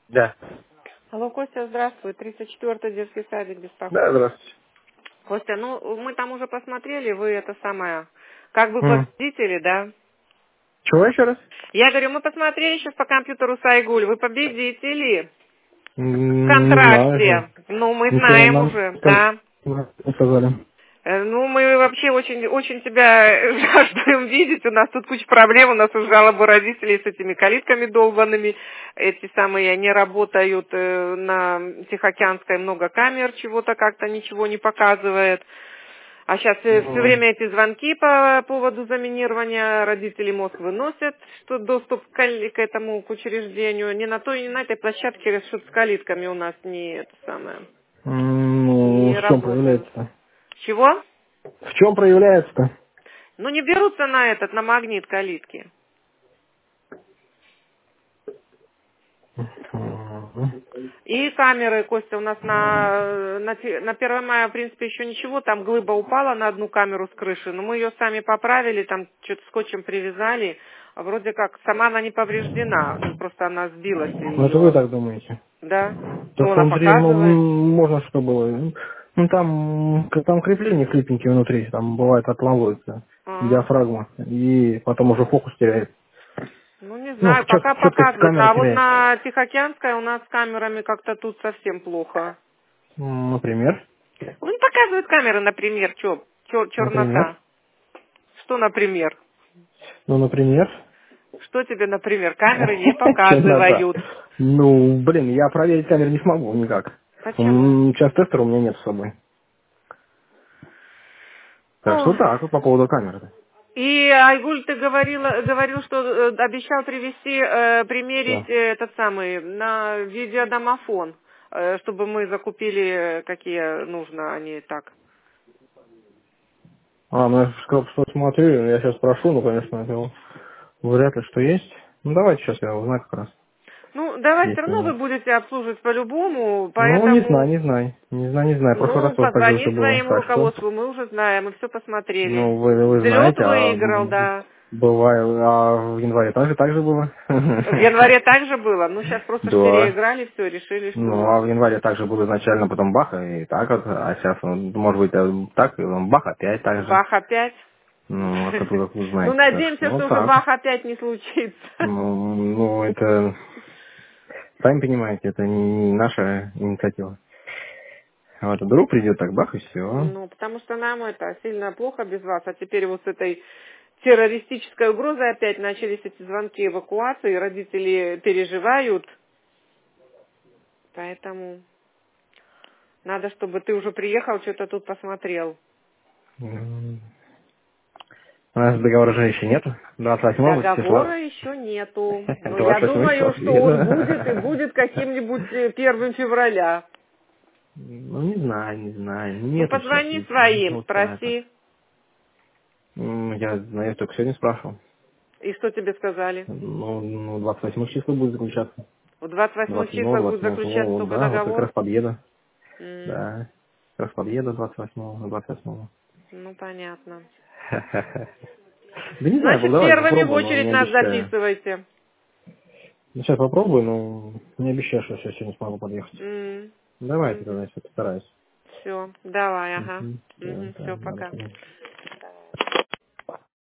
Да. Алло, Костя, здравствуй. 34-й детский садик Да, беспокоит. здравствуйте. Костя, ну мы там уже посмотрели, вы это самое, как бы М. победители, да? Чего еще раз? Я говорю, мы посмотрели сейчас по компьютеру Сайгуль, вы победители в Не знаю, что. контракте. Ну, мы Ничего знаем нам уже, да. не сказали. Ну, мы вообще очень, очень тебя жаждем видеть. У нас тут куча проблем. У нас уже жалобы родителей с этими калитками долбанными. Эти самые не работают на Тихоокеанской, много камер, чего-то как-то ничего не показывает. А сейчас все М. время эти звонки по поводу заминирования родители мозг выносят, что доступ к этому, к учреждению не на той, не на этой площадке, что с калитками у нас не это самое, Ну, не в чем работают. проявляется-то? Чего? В чем проявляется-то? Ну, не берутся на этот, на магнит калитки. Мгм. И камеры, Костя, у нас на 1 мая, в принципе, еще ничего, там глыба упала на одну камеру с крыши, но мы ее сами поправили, там что-то скотчем привязали, а вроде как, сама она не повреждена, ну, просто она сбилась Ну, это вы ее, так думаете. да, То, ну, что она внутри, ну, показывает. можно что было. Ну, там крепление хлипенькие внутри, там бывает отламывается А, диафрагма, и потом уже фокус теряет. ну, не Ну, знаю, пока четкость показывает, камеры а вот теряет. на Тихоокеанской у нас с камерами как-то тут совсем плохо. Например. Ну, не показывают камеры, например, чернота. Например. Что, например? Ну, например. Что тебе, например, камеры не Чернота. показывают? Ну, блин, я проверить камеру не смогу никак. Почему? Сейчас тестера у меня нет с собой. Так что Ох. так, вот по поводу камеры. И, Айгуль, ты говорил, что обещал привезти, примерить Что? этот самый, на видеодомофон, чтобы мы закупили, какие нужно, они так. Ну я что смотрю, я сейчас спрошу, ну, конечно, это вряд ли что есть. Ну, давайте сейчас я узнаю как раз, Ну, давай, все есть или равно вы нет. будете обслуживать по-любому, Ну, не знаю, поэтому, не знаю. Не знаю, не знаю. В прошлый раз ну, тоже так же позвони все было. своему Так что, руководству, мы уже знаем, мы все посмотрели. ну, вы Взлет знаете, а выиграл, да. бывает, а в январе так же было. В январе также было, ну сейчас просто ж Да. переиграли, все, решили, Ну, что а в январе также было изначально, потом бах, и так вот, а сейчас, может быть, так, и бах, опять так же. бах опять. Ну, откуда вы Ну, знаете, так что, надеемся, вот что уже так. бах опять не случится. Ну, это, сами понимаете, это не наша инициатива. Вот, а вдруг придет так, бах, и все. Ну, потому что нам это сильно плохо без вас, а теперь вот с этой террористической угрозой опять начались эти звонки эвакуации, родители переживают, поэтому надо, чтобы ты уже приехал, что-то тут посмотрел. У нас договора же еще нет, 28 числа. Договора еще нету, но я 28 числа думаю, что он будет и приеду. будет каким-нибудь 1 февраля. Ну, не знаю, не знаю. Ну, Нету сейчас позвони ничего. своим, Вот так вот. спроси. Я, знаю, только сегодня спрашивал. И что тебе сказали? Ну, 28 числа будет заключаться. В 28 28-го, числах будет 28-го, заключаться вот, только да, вот как договор? раз подъеду. М, Да, как раз подъеду 28-го, 28-го. ну, понятно. Да не знаю, Значит, давайте первыми в попробую, но очередь не нас обещаю. записывайте. Ну, сейчас попробую, но не обещаю, что я сегодня смогу подъехать. Давайте тогда, я постараюсь. Все, давай, ага. Все, Все, да, пока. ладно.